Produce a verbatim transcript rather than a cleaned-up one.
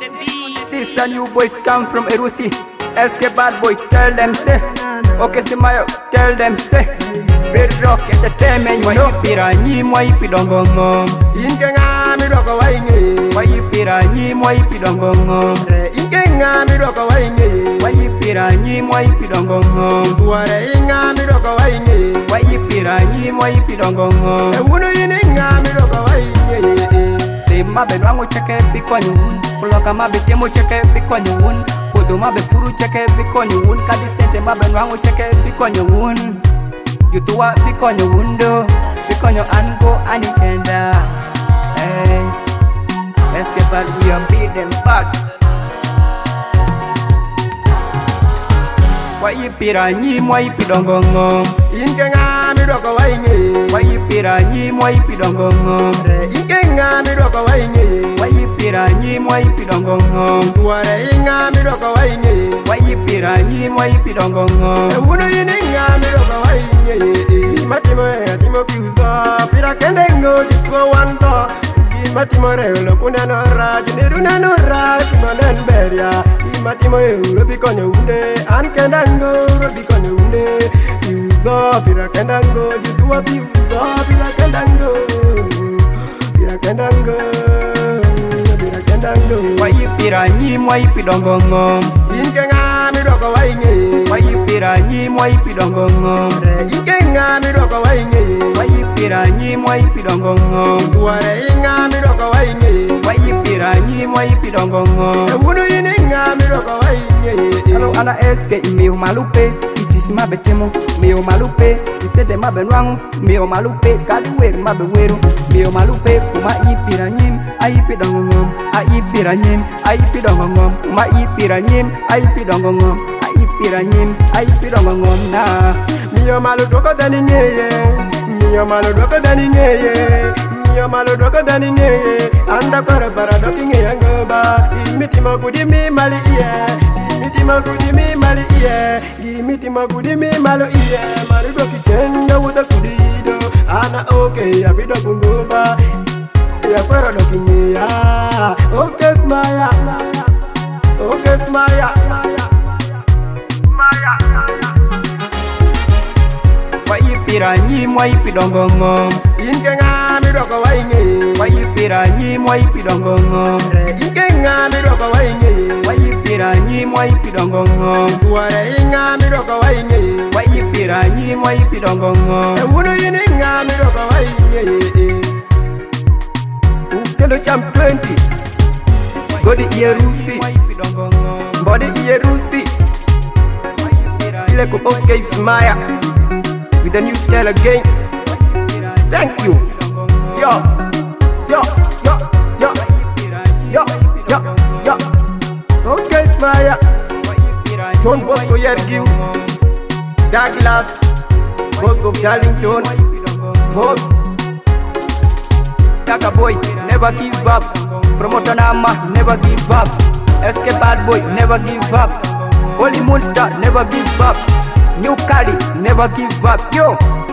the beat. This a new voice come from Erusi. S K bad boy, tell them say. Okay, Simayo, tell them say. Big rock entertainment, you know. Piranyi moi pidongongom. Inkenga mi roko wainge. Why piranyi moi pidongongom. Inkenga mi roko wainge. Why piranyi moi pidongongom. Tuare inga mi roko wainge. Why piranyi moi pidongongom. Ewunu ininga mi roko wainge. Te mabe wangu cheke biko nyun. Kuloka mabe temo cheke biko nyun. Kudo mabe furu cheke biko nyun. Kadi sente mabe wangu cheke biko nyun. Yutuwa biko nyun do. Biko nyun ango anikenda. Hey, let's get back we and beat them back. Why piranyi moi pidongongom. Inkenga mi roko wainge. Why piranyi moi pidongongom. Inkenga mi roko wainge. Why piranyi moi pidongongom. Tuare inga mi roko wainge. Why piranyi moi pidongongom. Ewunu ininga mi roko wainge. Matimo e atimo piuso. Pira kendengo jitko wanzo. Matimo re lo kuna no raj. Niru na no raj. Manen beria. Matimo e uro bikonyo unde. An kendango uro bikonyo unde. Piuso pira kendango. Jitwa piuso pira kendango. Pira kendango. Pira kendango. Why piranyi moi pidongongom. Inkenga mi roko wainge. Why piranyi moi pidongongom. Inkenga mi roko wainge. Why piranyi moi pidongongom. Tuare inga mi roko wainge. Why piranyi moi pidongongom. Ewunu ininga mi roko wainge. Hello ana S K meo malupe. Itisi mabe temo meo malupe. Isete mabe nwangu meo malupe. Kaduwer mabe weru meo malupe. Kuma ipiranyim aipidongongom. Aipiranyim aipidongongom. Kuma ipiranyim aipidongongom. Aipiranyim aipidongongom na. Mio malu doko dani ngeye. Mio malu doko dani ngeye. Mio malu doko dani ngeye. Anda para para doki ngeye ngoba. Imiti magudi mi mali iye. Imiti magudi mi mali iye. Imiti magudi mi malo iye. Malu doki chenga wuda kudido. Ana okay abido kungoba. Ya para doki ngeye. Okay smaya. Okay smaya. Why piranyi moi pidongongom. Inkenga mi roko wainge. Why piranyi moi pidongongom. Inkenga mi roko wainge. Why piranyi moi pidongongom. Tuare inga mi roko wainge. Why piranyi moi pidongongom. Ewunu ininga mi roko wainge. Ukelo champ twenty. Godi Erusi. Body Erusi. Ile ko okay smile. With a new style again. Thank you. Yo, yo, yo, yo, yo, yo, yo. Okay, Smaya. John Bosco Yergiu. Douglas. Boss of Darlington. Boss. Taka boy, never give up. Promoter Nama, never give up. S K bad boy, never give up. Holy Moonstar, never give up. New Kali, never give up. Yo.